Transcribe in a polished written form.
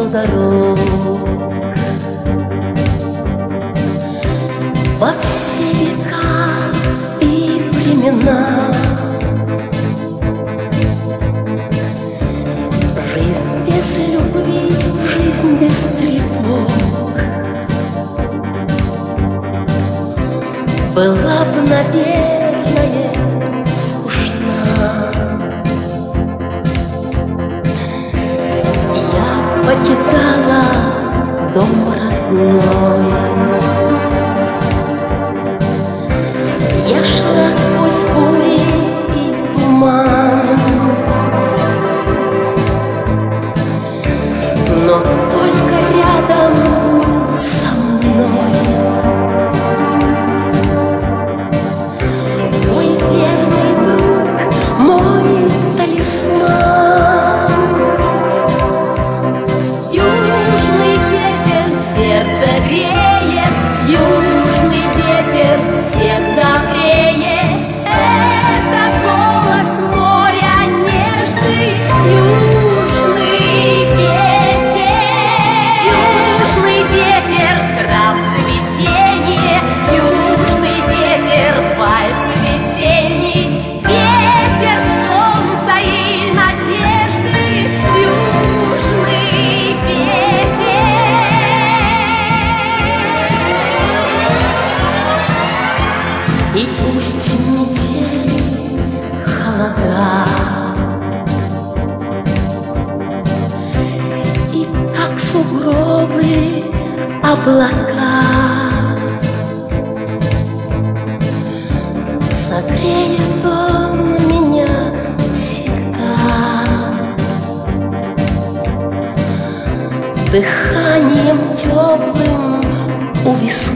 дорог. Во все века и времена жизнь без любви, жизнь без тревог была бы, наверное, скучна. Я покидала дом родной, я шла сквозь бури и туман, но только рядом был со мной мой верный друг, мой талисман. Южный ветер сердце греет, южный ветер всегда греет. Это голос моря нежный, южный ветер. Южный ветер трав цветение, южный ветер вальс весенний, ветер солнца и надежды, южный ветер. И пусть метели, холода, и как сугробы облака, согреет он меня всегда дыханием теплым у виска.